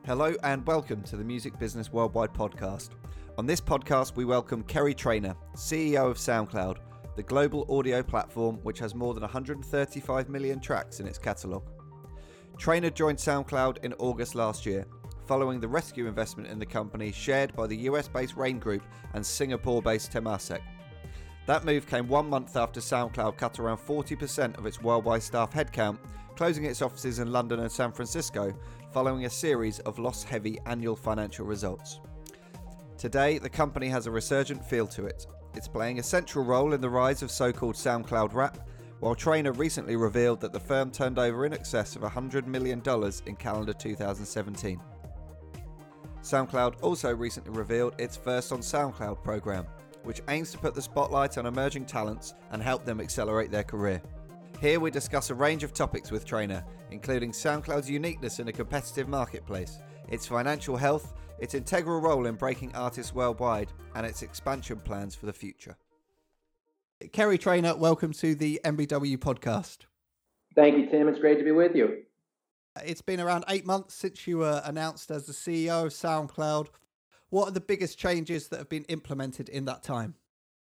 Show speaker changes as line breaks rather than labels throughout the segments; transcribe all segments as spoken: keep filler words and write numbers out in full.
Hello and welcome to the Music Business Worldwide podcast. On this podcast, we welcome Kerry Trainor, C E O of SoundCloud, the global audio platform which has more than one hundred thirty-five million tracks in its catalogue. Trainor joined SoundCloud in August last year, following the rescue investment in the company shared by the U S-based Rain Group and Singapore-based Temasek. That move came one month after SoundCloud cut around forty percent of its worldwide staff headcount, closing its offices in London and San Francisco, following a series of loss-heavy annual financial results. Today, the company has a resurgent feel to it. It's playing a central role in the rise of so-called SoundCloud rap, while Trainor recently revealed that the firm turned over in excess of one hundred million dollars in calendar two thousand seventeen. SoundCloud also recently revealed its First on SoundCloud program, which aims to put the spotlight on emerging talents and help them accelerate their career. Here we discuss a range of topics with Trainor, including SoundCloud's uniqueness in a competitive marketplace, its financial health, its integral role in breaking artists worldwide, and its expansion plans for the future. Kerry Trainor, welcome to the M B W podcast.
Thank you, Tim. It's great to be with you.
It's been around eight months since you were announced as the C E O of SoundCloud. What are the biggest changes that have been implemented in that time?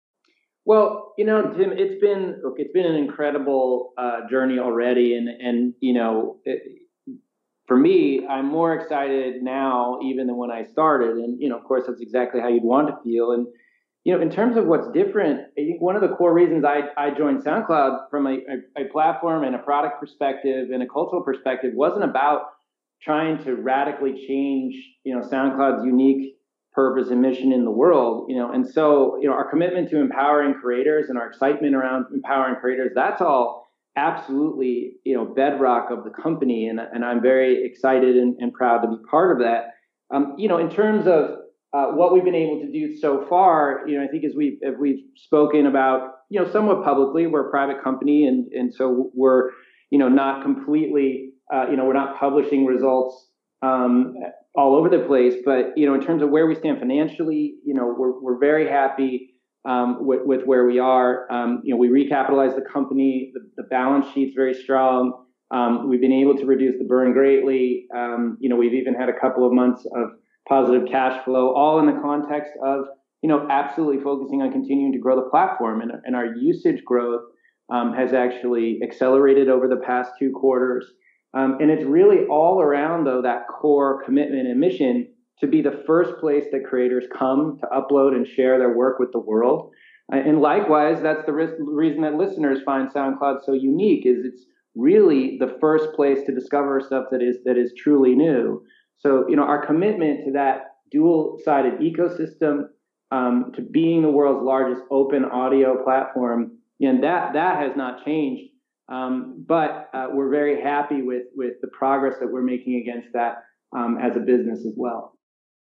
Well, you know, Tim, it's been look, it's been an incredible uh, journey already, and and you know, it, for me, I'm more excited now even than when I started, and you know, of course, that's exactly how you'd want to feel. And you know, in terms of what's different, I think one of the core reasons I I joined SoundCloud from a, a, a platform and a product perspective and a cultural perspective wasn't about trying to radically change, you know, SoundCloud's unique purpose and mission in the world, you know, and so, you know, our commitment to empowering creators and our excitement around empowering creators, that's all absolutely, you know, bedrock of the company. And, and I'm very excited and, and proud to be part of that. Um, you know, in terms of uh, what we've been able to do so far, you know, I think as we've, as we've spoken about, you know, somewhat publicly, we're a private company. And, and so we're, you know, not completely, uh, you know, we're not publishing results um, all over the place, but you know, in terms of where we stand financially, you know, we're we're very happy um, with with where we are. Um, you know, we recapitalized the company. The, the balance sheet's very strong. Um, we've been able to reduce the burn greatly. Um, you know, we've even had a couple of months of positive cash flow, all in the context of you know absolutely focusing on continuing to grow the platform, and and our usage growth um, has actually accelerated over the past two quarters. Um, and it's really all around, though, that core commitment and mission to be the first place that creators come to upload and share their work with the world. Uh, and likewise, that's the re- reason that listeners find SoundCloud so unique, is it's really the first place to discover stuff that is that is truly new. So, you know, our commitment to that dual-sided ecosystem, um, to being the world's largest open audio platform, and that that has not changed. Um, but uh, we're very happy with, with the progress that we're making against that um, as a business as well.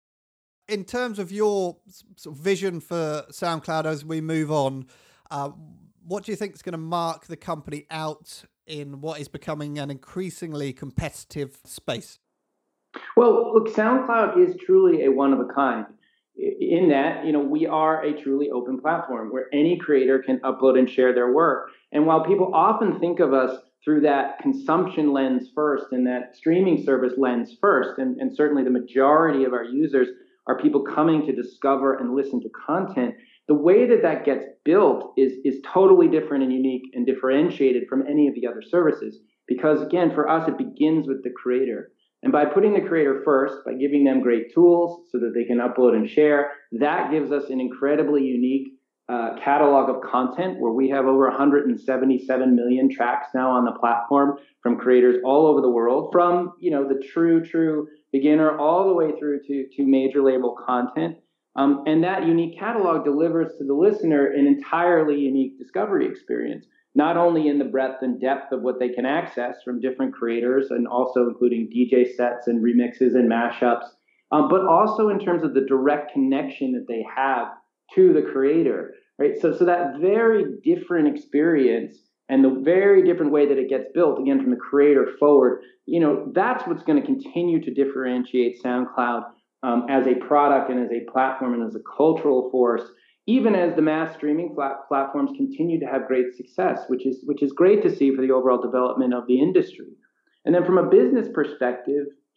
In terms of your sort of vision for SoundCloud as we move on, uh, what do you think is going to mark the company out in what is becoming an increasingly competitive space?
Well, look, SoundCloud is truly a one of a kind. In that, you know, we are a truly open platform where any creator can upload and share their work. And while people often think of us through that consumption lens first and that streaming service lens first, and, and certainly the majority of our users are people coming to discover and listen to content, the way that that gets built is, is totally different and unique and differentiated from any of the other services. Because again, for us, it begins with the creator. And by putting the creator first, by giving them great tools so that they can upload and share, that gives us an incredibly unique uh, catalog of content where we have over one hundred seventy-seven million tracks now on the platform from creators all over the world, from you know the true, true beginner all the way through to, to major label content. Um, and that unique catalog delivers to the listener an entirely unique discovery experience, not only in the breadth and depth of what they can access from different creators and also including D J sets and remixes and mashups, um, but also in terms of the direct connection that they have to the creator, right? So, so that very different experience and the very different way that it gets built, again, from the creator forward, you know, that's what's going to continue to differentiate SoundCloud um, as a product and as a platform and as a cultural force, even as the mass streaming plat- platforms continue to have great success, which is which is great to see for the overall development of the industry. And then from a business perspective,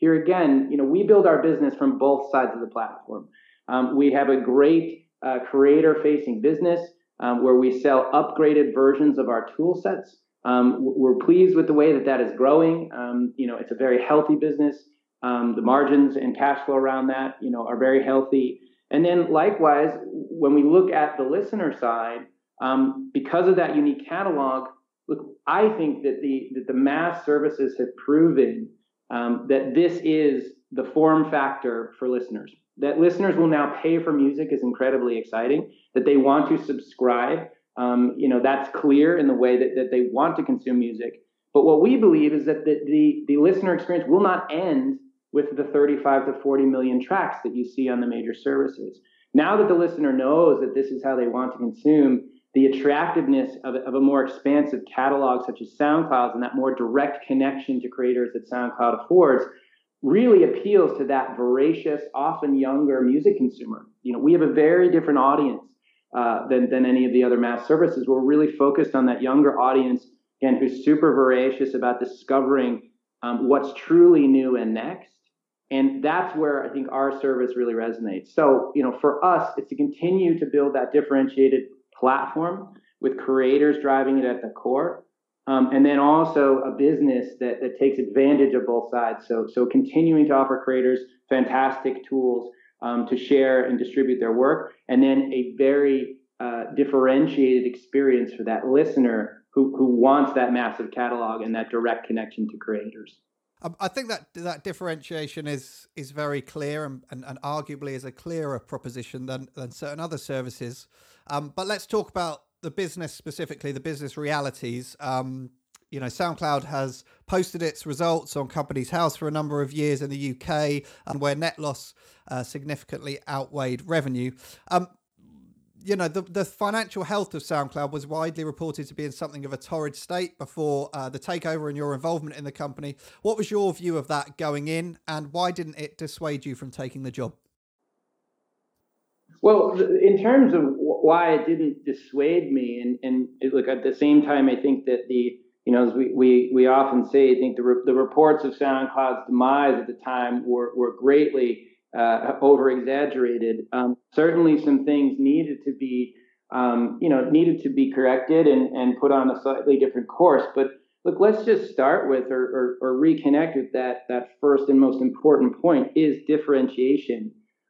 here again, you know, we build our business from both sides of the platform. Um, we have a great uh, creator-facing business um, where we sell upgraded versions of our tool sets. Um, we're pleased with the way that that is growing. Um, you know, it's a very healthy business. Um, the margins and cash flow around that, you know, are very healthy. And then likewise, when we look at the listener side, um, because of that unique catalog, look, I think that the that the mass services have proven um, that this is the form factor for listeners. That listeners will now pay for music is incredibly exciting. That they want to subscribe, um, you know, that's clear in the way that, that they want to consume music. But what we believe is that the, the, the listener experience will not end with the thirty-five to forty million tracks that you see on the major services. Now that the listener knows that this is how they want to consume, the attractiveness of, of a more expansive catalog such as SoundCloud and that more direct connection to creators that SoundCloud affords really appeals to that voracious, often younger music consumer. You know, we have a very different audience uh, than, than any of the other mass services. We're really focused on that younger audience, again, who's super voracious about discovering um, what's truly new and next. And that's where I think our service really resonates. So, you know, for us, it's to continue to build that differentiated platform with creators driving it at the core. Um, and then also a business that, that takes advantage of both sides. So, so continuing to offer creators fantastic tools um, to share and distribute their work. And then a very uh, differentiated experience for that listener who, who wants that massive catalog and that direct connection to creators.
I think that that differentiation is is very clear and, and, and arguably is a clearer proposition than, than certain other services. Um, but let's talk about the business specifically, the business realities. Um, you know, SoundCloud has posted its results on Companies House for a number of years in the U K, and where net loss uh, significantly outweighed revenue. Um, You know, the, the financial health of SoundCloud was widely reported to be in something of a torrid state before uh, the takeover and your involvement in the company. What was your view of that going in, and why didn't it dissuade you from taking the job?
Well, in terms of why it didn't dissuade me, and, and it, look, at the same time, I think that the, you know, as we, we, we often say, I think the, re- the reports of SoundCloud's demise at the time were, were greatly Uh, over exaggerated. Um, certainly some things needed to be, um, you know, needed to be corrected and, and put on a slightly different course. But look, let's just start with or, or, or reconnect with that, that first and most important point is differentiation.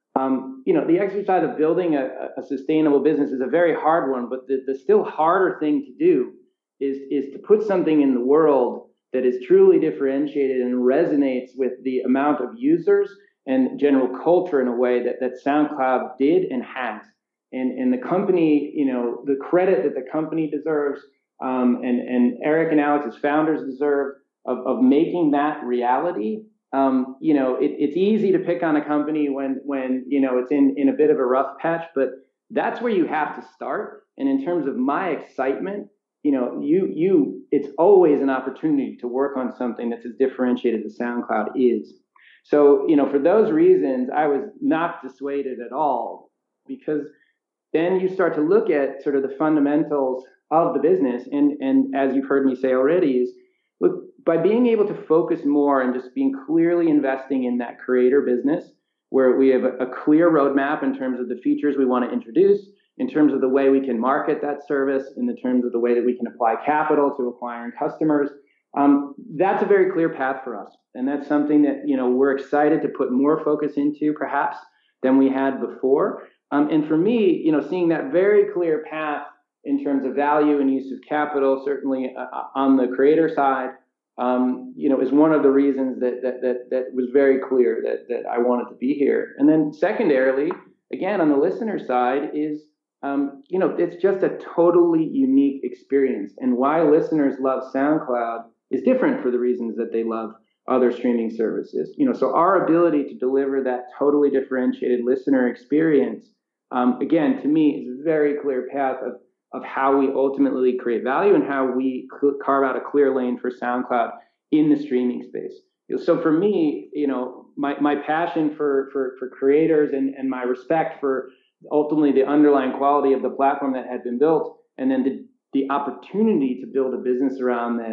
Um, you know, the exercise of building a, a sustainable business is a very hard one, but the, the still harder thing to do is, is to put something in the world that is truly differentiated and resonates with the amount of users and general culture in a way that, that SoundCloud did and has. And, and the company, you know, the credit that the company deserves um, and, and Eric and Alex as founders deserve of, of making that reality. Um, you know, it, it's easy to pick on a company when, when you know, it's in, in a bit of a rough patch, but that's where you have to start. And in terms of my excitement, you know, you, you, it's always an opportunity to work on something that's as differentiated as SoundCloud is. So, you know, for those reasons, I was not dissuaded at all, because then you start to look at sort of the fundamentals of the business. And, and as you've heard me say already, is look, by being able to focus more and just being clearly investing in that creator business, where we have a, a clear roadmap in terms of the features we want to introduce, in terms of the way we can market that service, in the terms of the way that we can apply capital to acquiring customers. Um, that's a very clear path for us. And that's something that, you know, we're excited to put more focus into perhaps than we had before. Um, and for me, you know, seeing that very clear path in terms of value and use of capital, certainly uh, on the creator side, um, you know, is one of the reasons that, that, that, that was very clear that, that I wanted to be here. And then secondarily, again, on the listener side is, um, you know, it's just a totally unique experience. And why listeners love SoundCloud is different for the reasons that they love other streaming services. You know, so our ability to deliver that totally differentiated listener experience, um, again, to me, is a very clear path of, of how we ultimately create value and how we carve out a clear lane for SoundCloud in the streaming space. So for me, you know, my, my passion for, for, for creators and, and my respect for ultimately the underlying quality of the platform that had been built, and then the, the opportunity to build a business around this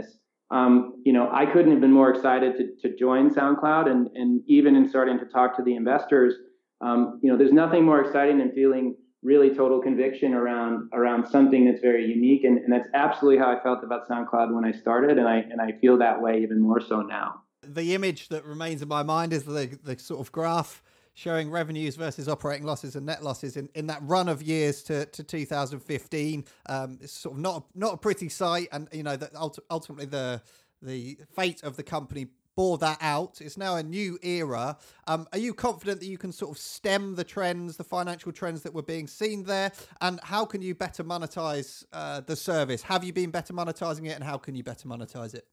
Um, you know, I couldn't have been more excited to, to join SoundCloud, and, and even in starting to talk to the investors, um, you know, there's nothing more exciting than feeling really total conviction around around something that's very unique. And, and that's absolutely how I felt about SoundCloud when I started. And I and I feel that way even more so now.
The image that remains in my mind is the, the sort of graph showing revenues versus operating losses and net losses in, in that run of years to, to two thousand fifteen. Um, it's sort of not, not a pretty sight. And, you know, that ultimately the, the fate of the company bore that out. It's now a new era. Um, are you confident that you can sort of stem the trends, the financial trends that were being seen there? And how can you better monetize uh, the service? Have you been better monetizing it, and how can you better monetize it?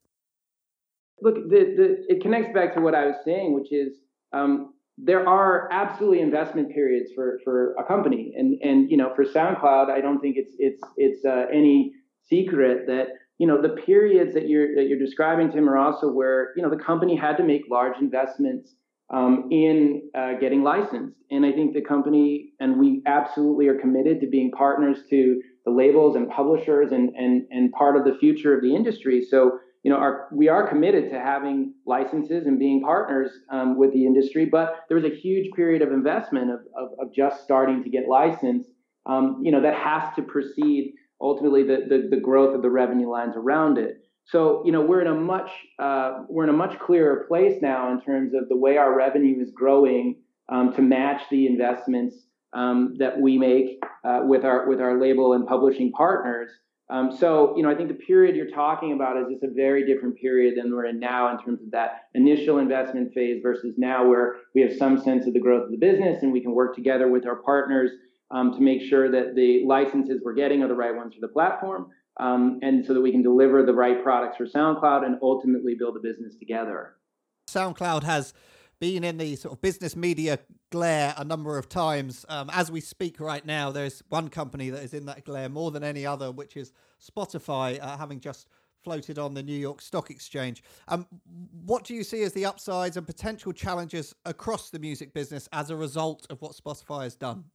Look, the, the, it connects back to what I was saying, which is um, there are absolutely investment periods for, for a company, and and you know, for SoundCloud, I don't think it's it's it's uh, any secret that you know the periods that you're that you're describing, Tim, are also where you know the company had to make large investments um, in uh, getting licensed, and I think the company and we absolutely are committed to being partners to the labels and publishers and and and part of the future of the industry. So. You know, our, we are committed to having licenses and being partners um, with the industry, but there was a huge period of investment of, of, of just starting to get licensed, um, you know, that has to precede ultimately the, the, the growth of the revenue lines around it. So, you know, we're in a much uh, we're in a much clearer place now in terms of the way our revenue is growing um, to match the investments um, that we make uh, with our with our label and publishing partners. Um, so, you know, I think the period you're talking about is just a very different period than we're in now in terms of that initial investment phase versus now where we have some sense of the growth of the business and we can work together with our partners um, to make sure that the licenses we're getting are the right ones for the platform um, and so that we can deliver the right products for SoundCloud and ultimately build a business together.
SoundCloud has been in the sort of business media glare a number of times. Um, as we speak right now, there's one company that is in that glare more than any other, which is Spotify, uh, having just floated on the New York Stock Exchange. Um, what do you see as the upsides and potential challenges across the music business as a result of what Spotify has done?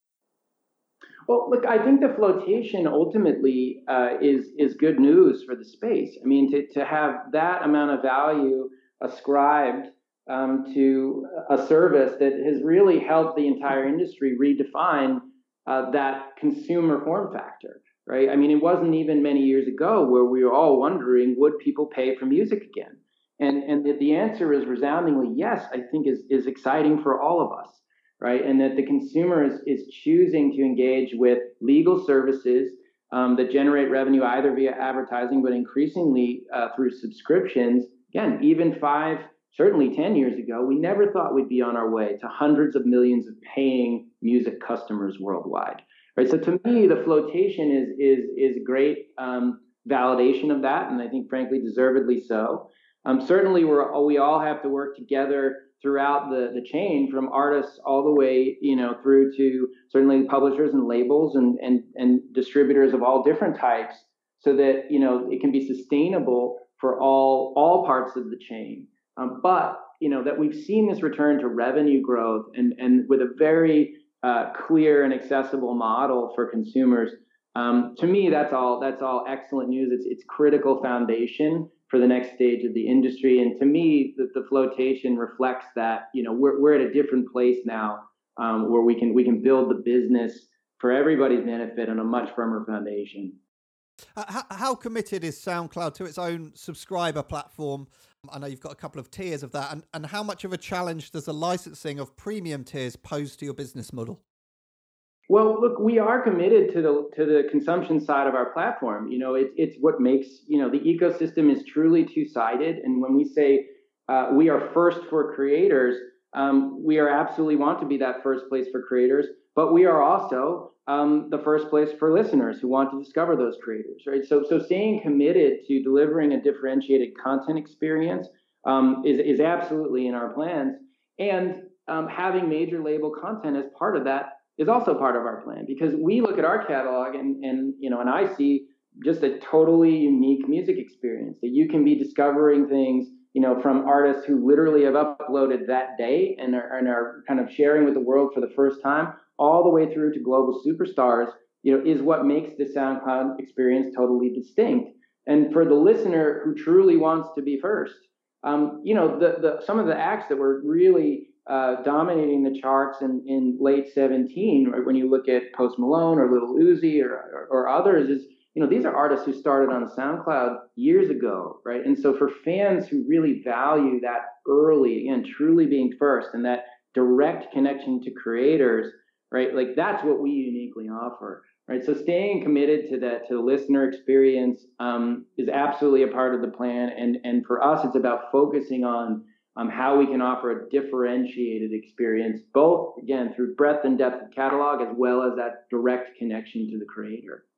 Well, look, I think the flotation ultimately uh, is is good news for the space. I mean, to, to have that amount of value ascribed Um, to a service that has really helped the entire industry redefine uh, that consumer form factor, right? I mean, it wasn't even many years ago where we were all wondering, would people pay for music again? And and the, the answer is resoundingly yes. I think is is exciting for all of us, right? And that the consumer is is choosing to engage with legal services um, that generate revenue either via advertising, but increasingly uh, through subscriptions. Again, even five. Certainly ten years ago, we never thought we'd be on our way to hundreds of millions of paying music customers worldwide, right? So to me, the flotation is is is great um, validation of that, and I think, frankly, deservedly so. Um, certainly, we're we all have to work together throughout the the chain, from artists all the way, you know, through to certainly publishers and labels and and and distributors of all different types, so that you know it can be sustainable for all all parts of the chain. Um, but you know that we've seen this return to revenue growth and and with a very uh, clear and accessible model for consumers. Um, to me, that's all that's all excellent news. It's it's critical foundation for the next stage of the industry. And to me, the, the flotation reflects that. You know, we're we're at a different place now um, where we can we can build the business for everybody's benefit on a much firmer foundation.
Uh, how, how committed is SoundCloud to its own subscriber platform? I know you've got a couple of tiers of that. And, and how much of a challenge does the licensing of premium tiers pose to your business model?
Well, look, we are committed to the to the consumption side of our platform. You know, it's it's what makes, you know, the ecosystem is truly two-sided. And when we say uh, we are first for creators, um, we are absolutely want to be that first place for creators. But we are also um, the first place for listeners who want to discover those creators, right? So, so staying committed to delivering a differentiated content experience um, is is absolutely in our plans, and um, having major label content as part of that is also part of our plan, because we look at our catalog and and you know and I see just a totally unique music experience that you can be discovering things, you know, from artists who literally have uploaded that day and are, and are kind of sharing with the world for the first time, all the way through to global superstars, you know, is what makes the SoundCloud experience totally distinct. And for the listener who truly wants to be first, um, you know, the, the some of the acts that were really uh, dominating the charts in, in late seventeen, right, when you look at Post Malone or Lil Uzi or, or, or others, is, you know, these are artists who started on SoundCloud years ago, right? And so for fans who really value that early and truly being first and that direct connection to creators, right, like that's what we uniquely offer. Right, so staying committed to that, to the listener experience, um, is absolutely a part of the plan. And and for us, it's about focusing on um, how we can offer a differentiated experience, both again through breadth and depth of catalog, as well as that direct connection to the creator.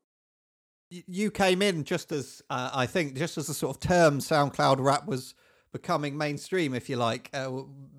You came in just as uh, I think just as the sort of term SoundCloud rap was becoming mainstream, if you like. Uh,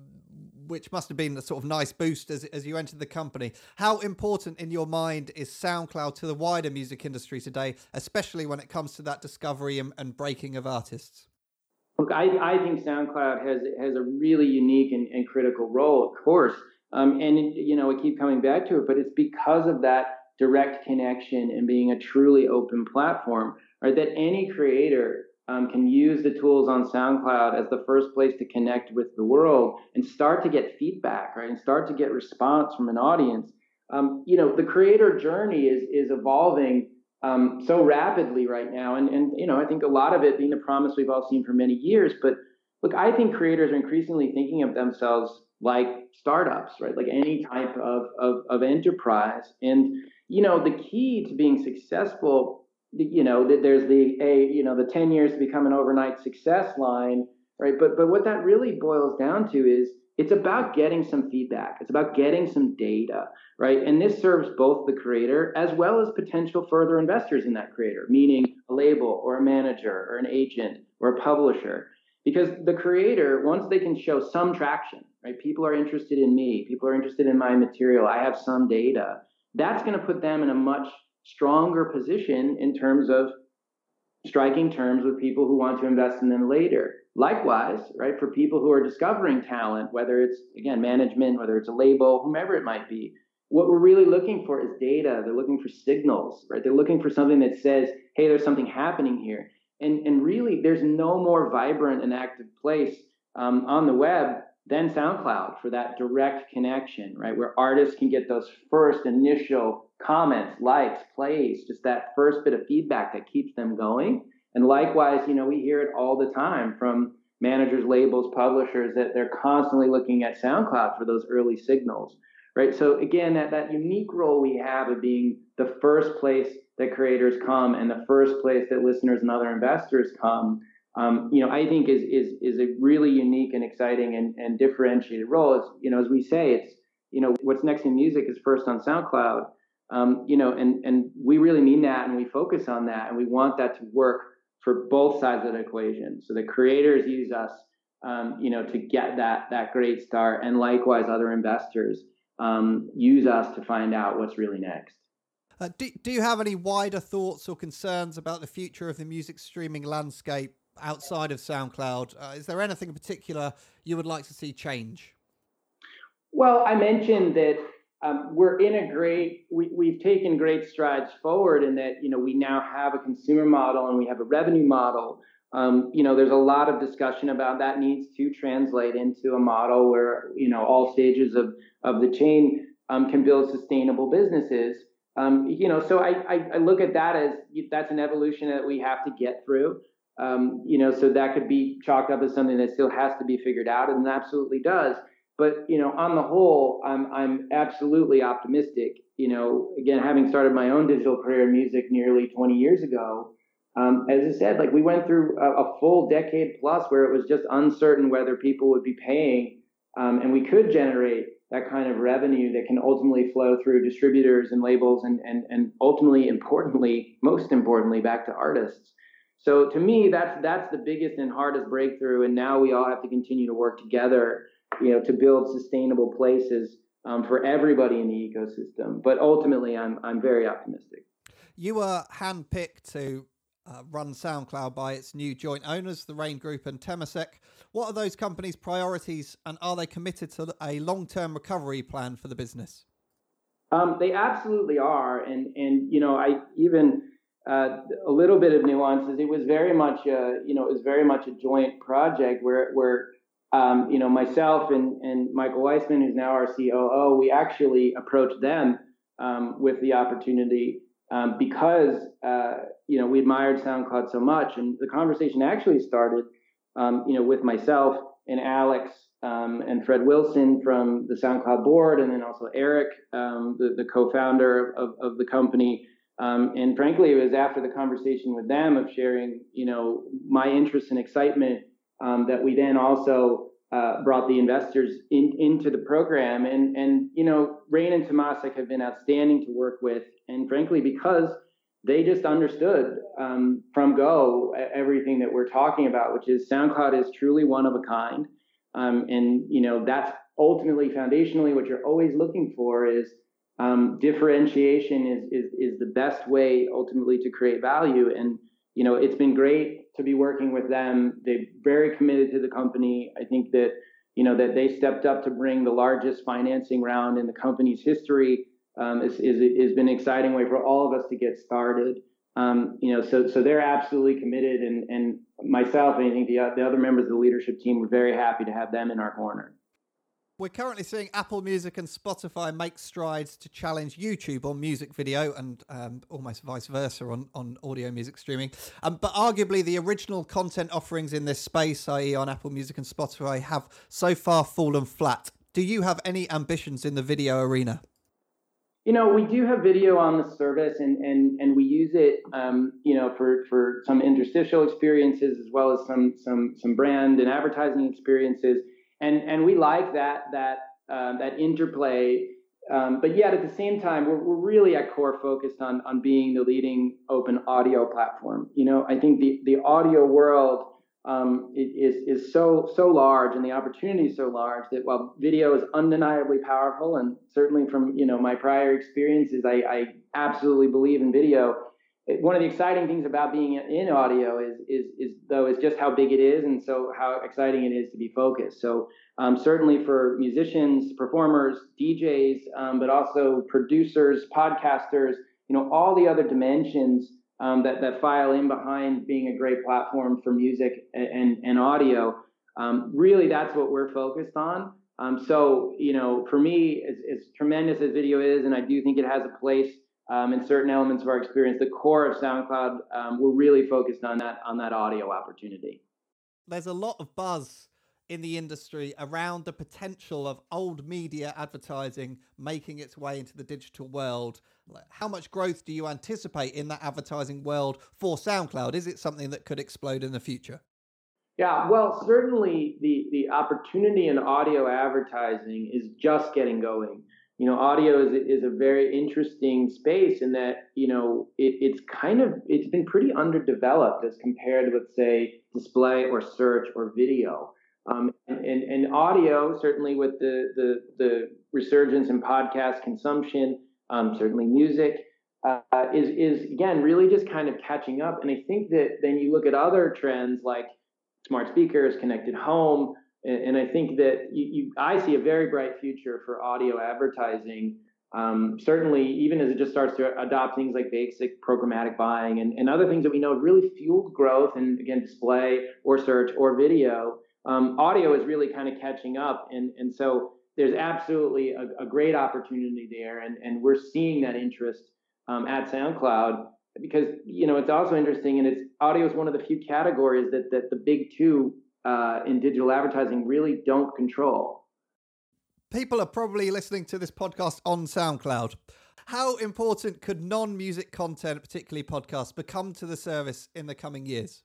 which must have been a sort of nice boost as, as you entered the company. How important in your mind is SoundCloud to the wider music industry today, especially when it comes to that discovery and, and breaking of artists?
Look, I, I think SoundCloud has has a really unique and, and critical role, of course. Um, and, you know, I keep coming back to it, but it's because of that direct connection and being a truly open platform, right, that any creator Um, can use the tools on SoundCloud as the first place to connect with the world and start to get feedback, right, and start to get response from an audience. Um, you know, the creator journey is is evolving um, so rapidly right now, and and you know, I think a lot of it being the promise we've all seen for many years. But look, I think creators are increasingly thinking of themselves like startups, right, like any type of of, of enterprise. And you know, the key to being successful, you know, there's the a you know the ten years to become an overnight success line, right? But but what that really boils down to is it's about getting some feedback. It's about getting some data, right? And this serves both the creator as well as potential further investors in that creator, meaning a label or a manager or an agent or a publisher. Because the creator, once they can show some traction, right? People are interested in me. People are interested in my material. I have some data. That's going to put them in a much stronger position in terms of striking terms with people who want to invest in them later. Likewise, right, for people who are discovering talent, whether it's, again, management, whether it's a label, whomever it might be, what we're really looking for is data. They're looking for signals, right? They're looking for something that says, hey, there's something happening here. And, and really, there's no more vibrant and active place um, on the web than SoundCloud for that direct connection, right, where artists can get those first initial comments, likes, plays, just that first bit of feedback that keeps them going. And likewise, you know, we hear it all the time from managers, labels, publishers, that they're constantly looking at SoundCloud for those early signals, right? So again, that, that unique role we have of being the first place that creators come and the first place that listeners and other investors come, um, you know, I think is is is a really unique and exciting and, and differentiated role. It's, you know, as we say, it's, you know, what's next in music is first on SoundCloud. Um, you know, and, and we really mean that, and we focus on that, and we want that to work for both sides of the equation. So the creators use us, um, you know, to get that that great start, and likewise, other investors um, use us to find out what's really next.
Uh, do, do you have any wider thoughts or concerns about the future of the music streaming landscape outside of SoundCloud? Uh, is there anything in particular you would like to see change?
Well, I mentioned that Um, we're in a great, we, we've taken great strides forward in that, you know, we now have a consumer model and we have a revenue model. Um, you know, there's a lot of discussion about that needs to translate into a model where, you know, all stages of, of the chain um, can build sustainable businesses. Um, you know, so I, I, I look at that as that's an evolution that we have to get through. Um, you know, so that could be chalked up as something that still has to be figured out, and it absolutely does. But, you know, on the whole, I'm I'm absolutely optimistic. You know, again, having started my own digital career in music nearly twenty years ago, um, as I said, like we went through a, a full decade plus where it was just uncertain whether people would be paying, um, and we could generate that kind of revenue that can ultimately flow through distributors and labels, and and and ultimately, importantly, most importantly, back to artists. So to me, that's that's the biggest and hardest breakthrough, and now we all have to continue to work together, you know, to build sustainable places um, for everybody in the ecosystem. But ultimately, I'm I'm very optimistic.
You were handpicked to uh, run SoundCloud by its new joint owners, the Rain Group and Temasek. What are those companies' priorities, and are they committed to a long-term recovery plan for the business?
Um, they absolutely are, and and you know, I even uh, a little bit of nuances. It was very much, a, you know, it was very much a joint project where, where um, you know, myself and, and Michael Weissman, who's now our C O O, we actually approached them um, with the opportunity um, because, uh, you know, we admired SoundCloud so much. And the conversation actually started, um, you know, with myself and Alex um, and Fred Wilson from the SoundCloud board, and then also Eric, um, the, the co-founder of, of the company. Um, and frankly, it was after the conversation with them of sharing, you know, my interest and excitement um, that we then also uh, brought the investors in, into the program. And, and, you know, Rain and Tomasik have been outstanding to work with. And frankly, because they just understood um, from go everything that we're talking about, which is SoundCloud is truly one of a kind. Um, and, you know, that's ultimately foundationally what you're always looking for is um, differentiation is, is, is the best way ultimately to create value. And, you know, it's been great to be working with them. They're very committed to the company. I think that, you know, that they stepped up to bring the largest financing round in the company's history. Um, is, is, is been an exciting way for all of us to get started. Um, you know, so so they're absolutely committed, and and myself and I think the the other members of the leadership team were very happy to have them in our corner.
We're currently seeing Apple Music and Spotify make strides to challenge YouTube on music video and um, almost vice versa on, on audio music streaming. Um, but arguably the original content offerings in this space, that is on Apple Music and Spotify, have so far fallen flat. Do you have any ambitions in the video arena?
You know, we do have video on the service, and and and we use it, um, you know, for for some interstitial experiences as well as some some some brand and advertising experiences, and and we like that that uh, that interplay. Um, but yet at the same time, we're we're really at core focused on on being the leading open audio platform. You know, I think the the audio world um, is is so so large, and the opportunity is so large that while video is undeniably powerful, and certainly from you know my prior experiences, I, I absolutely believe in video. It, one of the exciting things about being in audio is is is though is just how big it is, and so how exciting it is to be focused. So um, certainly for musicians, performers, D Js, um, but also producers, podcasters, you know, all the other dimensions Um, that, that file in behind being a great platform for music and, and, and audio. Um, really, that's what we're focused on. Um, so, you know, for me, as, as tremendous as video is, and I do think it has a place um, in certain elements of our experience, the core of SoundCloud, um, we're really focused on that, on that audio opportunity.
There's a lot of buzz in the industry around the potential of old media advertising making its way into the digital world. How much growth do you anticipate in that advertising world for SoundCloud? Is it something that could explode in the future?
Yeah, well, certainly the, the opportunity in audio advertising is just getting going. You know, audio is, is a very interesting space in that, you know, it, it's kind of, it's been pretty underdeveloped as compared with, say, display or search or video. Um, and, and, and audio, certainly with the, the, the resurgence in podcast consumption, um, certainly music, uh, is, is, again, really just kind of catching up. And I think that then you look at other trends like smart speakers, connected home, and, and I think that you, you, I see a very bright future for audio advertising, um, certainly even as it just starts to adopt things like basic programmatic buying and, and other things that we know have really fueled growth, and again, display or search or video. Um, audio is really kind of catching up, and, and so there's absolutely a, a great opportunity there, and, and we're seeing that interest um, at SoundCloud because, you know, it's also interesting, and it's audio is one of the few categories that, that the big two uh, in digital advertising really don't control.
People are probably listening to this podcast on SoundCloud. How important could non-music content, particularly podcasts, become to the service in the coming years?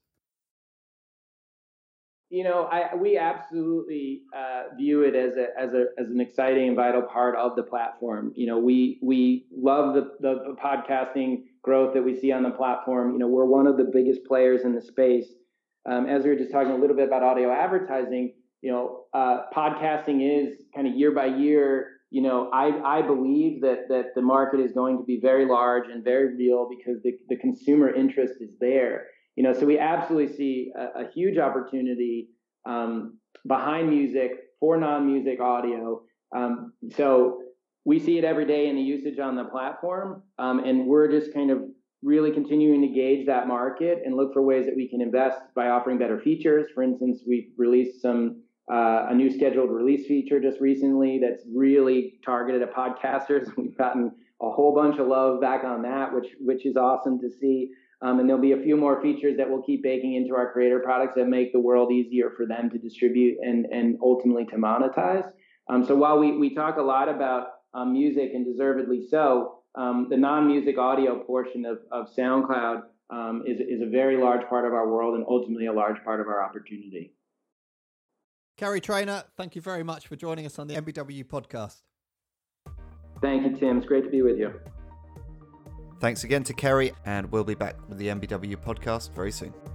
You know, I, we absolutely uh, view it as a as a as an exciting and vital part of the platform. You know, we we love the, the podcasting growth that we see on the platform. You know, we're one of the biggest players in the space. Um, as we were just talking a little bit about audio advertising, you know, uh, podcasting is kind of year by year. You know, I I believe that that the market is going to be very large and very real because the the consumer interest is there. You know, so we absolutely see a, a huge opportunity um, behind music for non-music audio. Um, so we see it every day in the usage on the platform, um, and we're just kind of really continuing to gauge that market and look for ways that we can invest by offering better features. For instance, we've released some uh, a new scheduled release feature just recently that's really targeted at podcasters. We've gotten a whole bunch of love back on that, which which is awesome to see. Um, and there'll be a few more features that we'll keep baking into our creator products that make the world easier for them to distribute and, and ultimately to monetize. Um, so while we, we talk a lot about um, music, and deservedly so, um, the non-music audio portion of, of SoundCloud um, is, is a very large part of our world and ultimately a large part of our opportunity.
Kerry Trainor, thank you very much for joining us on the M B W podcast.
Thank you, Tim. It's great to be with you.
Thanks again to Kerry, and we'll be back with the M B W podcast very soon.